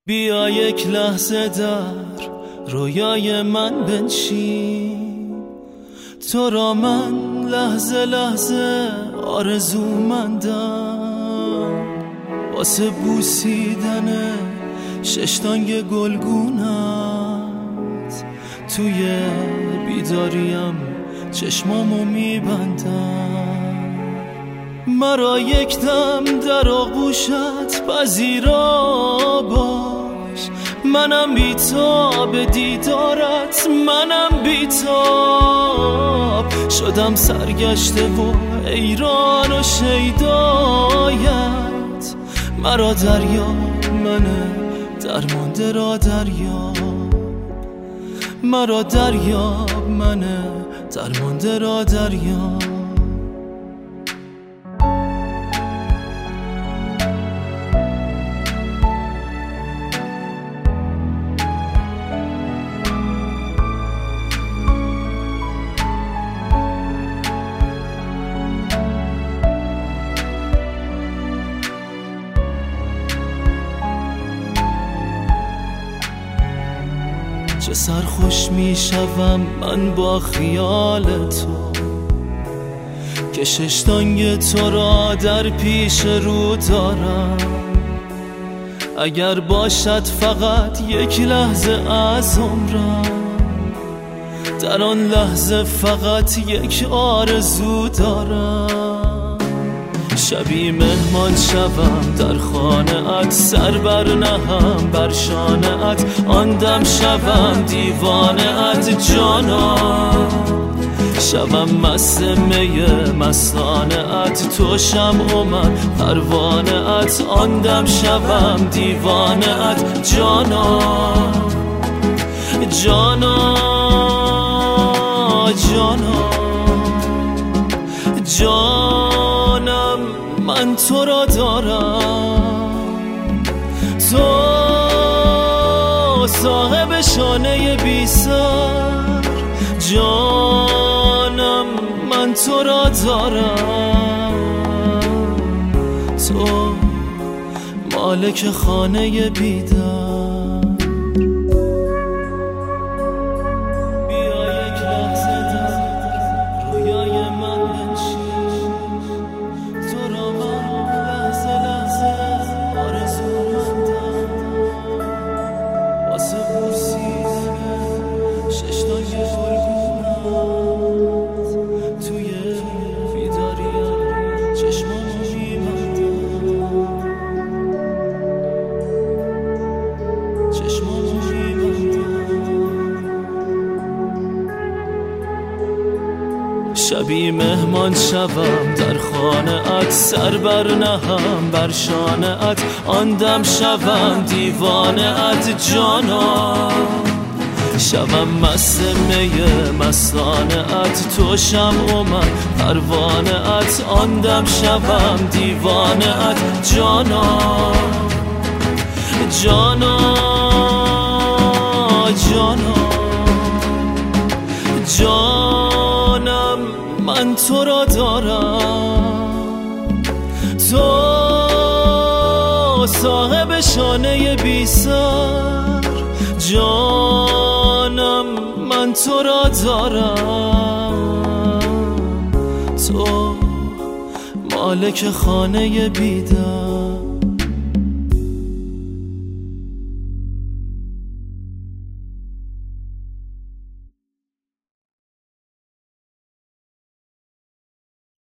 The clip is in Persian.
بیا یک لحظه در رویای من بنشین، تو را من لحظه لحظه آرزومندم، واسه بوسیدن ششتانگ گلگونت توی بیداریم چشمامو میبندم. مرا یک دم در آغوشت پذیرا باش، منم بیتاب دیدارت، منم بیتاب شدم سرگشته و حیران و شیدایت. مرا دریاب منه درمانده را دریاب، مرا دریاب منه درمانده را دریاب. چه سرخوش می شوم من با خیال تو، که ششتانگ تو را در پیش رو دارم. اگر باشد فقط یک لحظه از عمرم، در آن لحظه فقط یک آرزو دارم. شبی مهمان شوم در خانه ات، سر بر نهم بر شانه ات، آن دم شوم دیوانه ات جانا، شوم مست می مستانه ات، تو شمع و من پروانه ات، آن دم شوم دیوانه ات جانا جانا جانا جانم، من تو را دارم، تو صاحب شانه بی سر، جانم من تو را دارم، تو مالک خانه بیدار. شبی مهمان شوم در خانه ات، سر بر نهم بر شانه ات، آن دم شوم دیوانه ات جانا، شوم مست می مستانه ات، تو شمع و من پروانه ات، آن دم شوم دیوانه ات جانا جانا جانا جانم، من تو را دارم، تو صاحب شانه بی سر، جانم من تو را دارم، تو مالک خانه بیدار.